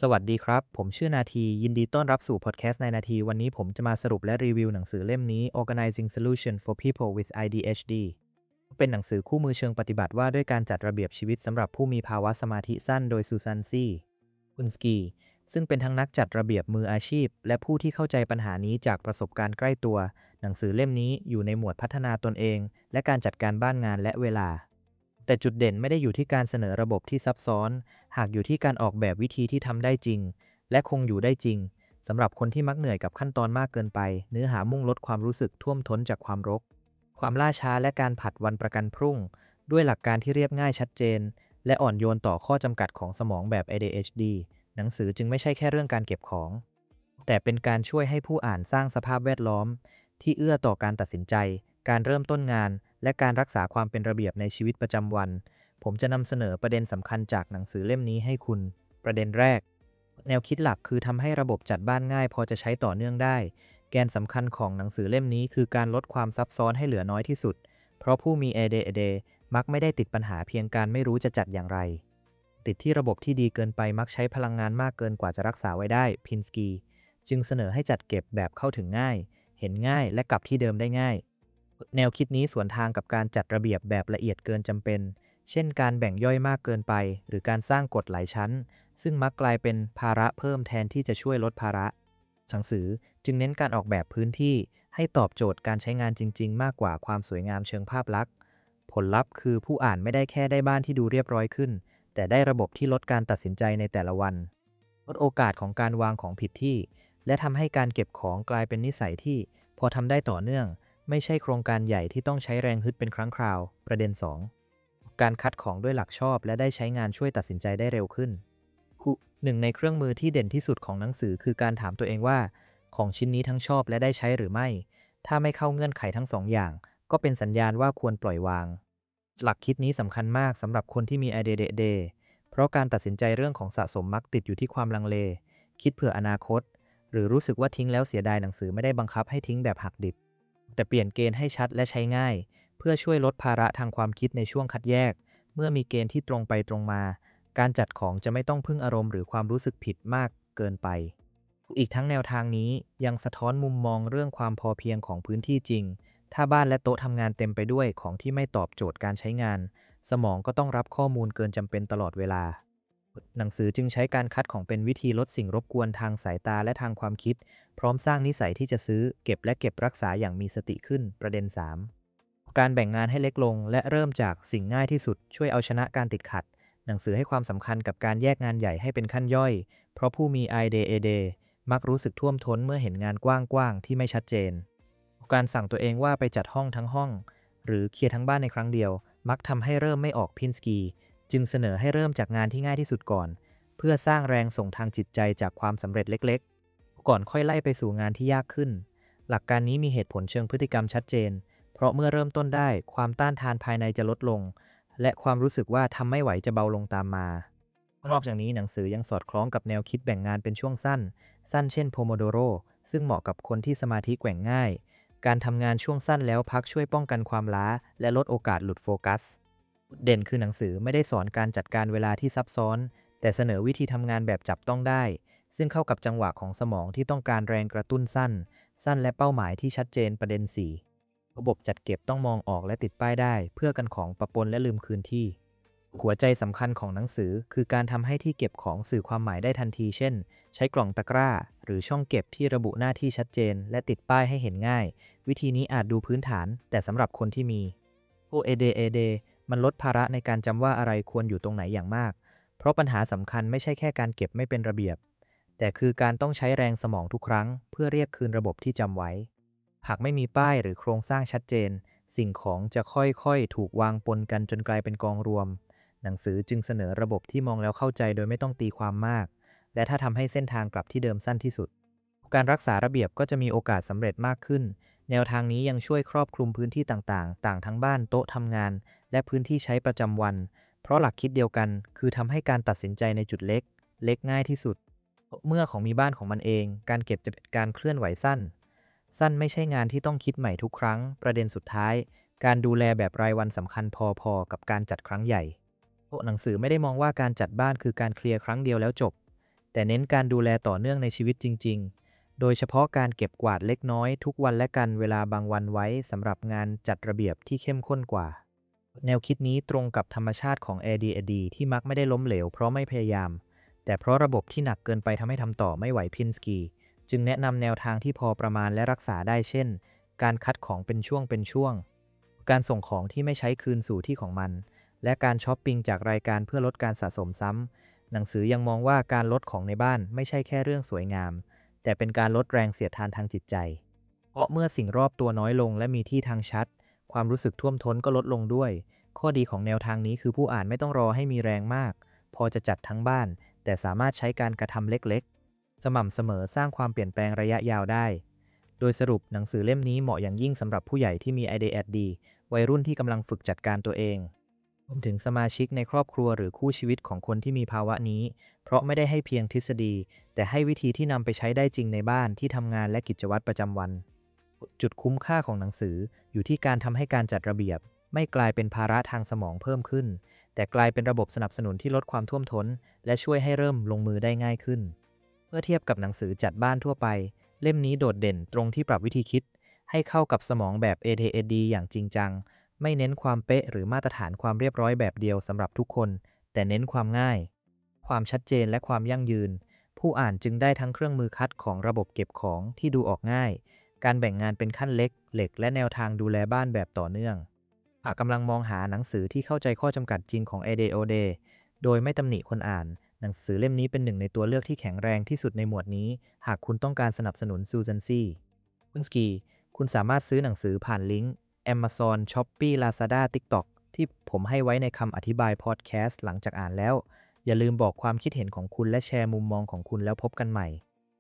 สวัสดีครับ ผมชื่อนาทียินดีต้อนรับสู่พอดแคสต์ในนาทีวันนี้ผมจะมาสรุปและรีวิวหนังสือเล่มนี้ Organizing Solution for People with ADHD เป็นหนังสือคู่มือเชิงปฏิบัติว่าด้วยการจัดระเบียบชีวิตสำหรับผู้มีภาวะสมาธิสั้นโดยซูซานซีคุนสกีซึ่งเป็นทั้งนักจัดระเบียบมืออาชีพและผู้ที่เข้าใจปัญหานี้จากประสบการณ์ใกล้ตัวหนังสือเล่มนี้อยู่ในหมวดพัฒนาตนเองและการจัดการบ้านงานและเวลา แต่จุดเด่นไม่ได้อยู่ที่การเสนอระบบที่ซับซ้อน หากอยู่ที่การออกแบบวิธีที่ทำได้จริง และคงอยู่ได้จริง สำหรับคนที่มักเหนื่อยกับขั้นตอนมากเกินไป เนื้อหามุ่งลดความรู้สึกท่วมท้นจากความรก ความล่าช้าและการผัดวันประกันพรุ่ง ด้วยหลักการที่เรียบง่ายชัดเจน และอ่อนโยนต่อข้อจำกัดของสมองแบบ ADHD หนังสือจึงไม่ใช่แค่เรื่องการเก็บของ แต่เป็นการช่วยให้ผู้อ่านสร้างสภาพแวดล้อมที่เอื้อต่อการตัดสินใจ การเริ่มต้นงาน และการรักษาความเป็นระเบียบในชีวิตประจำวัน ผมจะนำเสนอประเด็นสำคัญจากหนังสือเล่มนี้ให้คุณ ประเด็นแรก แนวคิดหลักคือทำให้ระบบจัดบ้านง่ายพอจะใช้ต่อเนื่องได้ แกนสำคัญของหนังสือเล่มนี้คือการลดความซับซ้อนให้เหลือน้อยที่สุด เพราะผู้มี ADHD มักไม่ได้ติดปัญหาเพียงการไม่รู้จะจัดอย่างไร ติดที่ระบบที่ดีเกินไปมักใช้พลังงานมากเกินกว่าจะรักษาไว้ได้พินสกีจึงเสนอให้จัดเก็บแบบเข้าถึงง่าย เห็นง่ายและกลับที่เดิมได้ง่าย แนวคิดนี้สวนทางกับการจัดระเบียบแบบละเอียดเกินจำเป็น เช่นการแบ่งย่อยมากเกินไป หรือการสร้างกฎหลายชั้น ซึ่งมักกลายเป็นภาระเพิ่มแทนที่จะช่วยลดภาระหนังสือจึงเน้นการออกแบบพื้นที่ให้ตอบโจทย์การใช้งานจริงๆมากกว่าความสวยงามเชิงภาพลักษณ์ผลลัพธ์คือผู้อ่านไม่ได้แค่ได้บ้านที่ดูเรียบร้อยขึ้น แต่ได้ระบบที่ลดการตัดสินใจในแต่ละวันลดโอกาสของการวางของผิดที่ และทำให้การเก็บของกลายเป็นนิสัยที่พอทำได้ต่อเนื่อง ไม่ใช่โครงการใหญ่ที่ต้องใช้แรงฮึดเป็นครั้งคราว ประเด็น 2 การคัดของด้วยหลักชอบและได้ใช้งานช่วยตัดสินใจได้เร็วขึ้นหนึ่งในเครื่องมือที่เด่นที่สุดของหนังสือคือการถามตัวเองว่าของชิ้นนี้ทั้งชอบและได้ใช้หรือไม่ ถ้าไม่เข้าเงื่อนไขทั้งสองอย่างก็เป็นสัญญาณว่าควรปล่อยวาง หลักคิดนี้สำคัญมากสำหรับคนที่มี ADHD เพราะการตัดสินใจเรื่องของสะสมมักติดอยู่ที่ความลังเล คิดเผื่ออนาคต หรือรู้สึกว่าทิ้งแล้วเสียดายหนังสือไม่ได้บังคับให้ทิ้งแบบหักดิบ แต่เปลี่ยนเกณฑ์ให้ชัดและใช้ง่าย เพื่อช่วยลดภาระทางความคิดในช่วงคัดแยก เมื่อมีเกณฑ์ที่ตรงไปตรงมา การจัดของจะไม่ต้องพึ่งอารมณ์หรือความรู้สึกผิดมากเกินไป อีกทั้งแนวทางนี้ยังสะท้อนมุมมองเรื่องความพอเพียงของพื้นที่จริง ถ้าบ้านและโต๊ะทำงานเต็มไปด้วยของที่ไม่ตอบโจทย์การใช้งาน สมองก็ต้องรับข้อมูลเกินจำเป็นตลอดเวลา หนังสือจึงใช้การคัดของเป็นวิธีลดสิ่งรบกวนทางสายตาและทางความคิด พร้อมสร้างนิสัยที่จะซื้อเก็บและเก็บรักษาอย่างมีสติขึ้น ประเด็น 3 การแบ่งงานให้เล็กลงและเริ่มจากสิ่งง่ายที่สุดช่วยเอาชนะการติดขัด หนังสือให้ความสำคัญกับการแยกงานใหญ่ให้เป็นขั้นย่อย เพราะผู้มี ADHD มักรู้สึกท่วมท้นเมื่อเห็นงานกว้างๆที่ไม่ชัดเจน การสั่งตัวเองว่าไปจัดห้องทั้งห้องหรือเคลียร์ทั้งบ้านในครั้งเดียวมักทำให้เริ่มไม่ออกพินสกีจึงเสนอให้เริ่มจากงานที่ง่ายที่สุดก่อนเพื่อสร้างแรงส่งทางจิตใจจากความสำเร็จเล็กๆก่อนค่อยไล่ไปสู่งานที่ยากขึ้นหลักการนี้มีเหตุผลเชิงพฤติกรรมชัดเจนเพราะเมื่อเริ่มต้นได้ความต้านทานภายในจะลดลงและความรู้สึกว่าทำไม่ไหวจะเบาลงตามมานอกจากนี้หนังสือยังสอดคล้องกับแนวคิดแบ่งงานเป็นช่วงสั้นเช่นโพโมโดโรซึ่งเหมาะกับคนที่สมาธิแกว่งง่าย การทำงานช่วงสั้นแล้วพักช่วยป้องกันความล้าและลดโอกาสหลุดโฟกัสเด่นคือหนังสือไม่ได้สอนการจัดการเวลาที่ซับซ้อนแต่เสนอวิธีทำงานแบบจับต้องได้ซึ่งเข้ากับจังหวะของสมองที่ต้องการแรงกระตุ้นสั้นและเป้าหมายที่ชัดเจนประเด็น 4 ระบบจัดเก็บต้องมองออกและติดป้ายได้เพื่อกันของปะปนและลืมคืนที่หัวใจสำคัญของหนังสือคือการทำให้ที่เก็บของสื่อความหมายได้ทันทีเช่นใช้กล่องตะกร้าหรือช่องเก็บที่ระบุหน้าที่ชัดเจนและติดป้ายให้เห็นง่ายวิธีนี้อาจดูพื้นฐานแต่สำหรับคนที่มี ADHD มันลดภาระในการจำว่าอะไรควรอยู่ตรงไหนอย่างมากเพราะปัญหาสำคัญไม่ใช่แค่การเก็บไม่เป็นระเบียบแต่คือการต้องใช้แรงสมองทุกครั้งเพื่อเรียกคืนระบบที่จำไว้หากไม่มีป้ายหรือโครงสร้างชัดเจนสิ่งของจะค่อยๆถูกวางปนกันจนกลายเป็นกองรวมหนังสือจึงเสนอระบบที่มองแล้วเข้าใจโดยไม่ต้องตีความมากและถ้าทำให้เส้นทางกลับที่เดิมสั้นที่สุดการรักษาระเบียบก็จะมีโอกาสสำเร็จมากขึ้นแนวทางนี้ยังช่วยครอบคลุมพื้นที่ต่างๆต่างทั้งบ้านโต๊ะทำงานและพื้นที่ใช้ประจำวันเพราะหลักคิดเดียวกันคือทำให้การตัดสินใจในจุดเล็กง่ายที่สุดเมื่อของมีบ้านของมันเองการเก็บจะเป็นการเคลื่อนไหวสั้นไม่ใช่งานที่ต้องคิดใหม่ทุกครั้งประเด็นสุดท้ายการดูแลแบบรายวันสำคัญพอๆกับการจัดครั้งใหญ่หนังสือไม่ได้มองว่าการจัดบ้านคือการเคลียร์ครั้งเดียวแล้วจบแต่เน้นการดูแลต่อเนื่องในชีวิตจริงๆ โดยเฉพาะการเก็บกวาดเล็กน้อยทุกวันและกันเวลาบางวันไว้สำหรับงานจัดระเบียบที่เข้มข้นกว่า แนวคิดนี้ตรงกับธรรมชาติของ ADHD ที่มักไม่ได้ล้มเหลวเพราะไม่พยายาม แต่เพราะระบบที่หนักเกินไปทำให้ทำต่อไม่ไหวพินสกีจึงแนะนำแนวทางที่พอประมาณและรักษาได้เช่น การคัดของเป็นช่วงการส่งของที่ไม่ใช้คืนสู่ที่ของมัน และการช้อปปิ้งจากรายการเพื่อลดการสะสมซ้ำหนังสือยังมองว่าการลดของในบ้านไม่ใช่แค่เรื่องสวยงามแต่เป็นการลดแรงเสียดทานทางจิตใจเพราะเมื่อสิ่งรอบตัวน้อยลงและมีที่ทางชัดความรู้สึกท่วมท้นก็ลดลงด้วยข้อดีของแนวทางนี้คือผู้อ่านไม่ต้องรอให้มีแรงมากพอจะจัดทั้งบ้านแต่สามารถใช้การกระทำเล็กๆสม่ำเสมอสร้างความเปลี่ยนแปลงระยะยาวได้โดยสรุปหนังสือเล่มนี้เหมาะอย่างยิ่งสำหรับผู้ใหญ่ที่มี ADHD วัยรุ่นที่กำลังฝึกจัดการตัวเองรวมถึงสมาชิกในครอบครัวหรือคู่ชีวิตของคนที่มีภาวะนี้เพราะไม่ได้ให้เพียงทฤษฎีแต่ให้วิธีที่นำไปใช้ได้จริงในบ้านที่ทำงานและกิจวัตรประจำวันจุดคุ้มค่าของหนังสืออยู่ที่การทำให้การจัดระเบียบไม่กลายเป็นภาระทางสมองเพิ่มขึ้นแต่กลายเป็นระบบสนับสนุนที่ลดความท่วมท้นและช่วยให้เริ่มลงมือได้ง่ายขึ้นเมื่อเทียบกับหนังสือจัดบ้านทั่วไปเล่มนี้โดดเด่นตรงที่ปรับวิธีคิดให้เข้ากับสมองแบบ ADHD อย่างจริงจัง ไม่เน้นความเป๊ะหรือมาตรฐานความเรียบร้อยแบบเดียวสำหรับทุกคน แต่เน้นความง่าย ความชัดเจนและความยั่งยืน ผู้อ่านจึงได้ทั้งเครื่องมือคัดของระบบเก็บของที่ดูออกง่าย การแบ่งงานเป็นขั้นเล็กเหล็กและแนวทางดูแลบ้านแบบต่อเนื่องหากกำลังมองหาหนังสือที่เข้าใจข้อจำกัดจริงของ ADHD โดยไม่ตำหนิคนอ่าน หนังสือเล่มนี้เป็นหนึ่งในตัวเลือกที่แข็งแรงที่สุดในหมวดนี้ หากคุณต้องการสนับสนุนซูซันซี่คุณสกีคุณสามารถซื้อหนังสือผ่านลิงก์ Amazon, Shopee, Lazada, TikTok ที่ผมให้ไว้ในคำอธิบายพอดแคสต์หลังจากอ่านแล้ว อย่าลืมบอกความคิดเห็นของคุณและแชร์มุมมองของคุณแล้วพบกันใหม่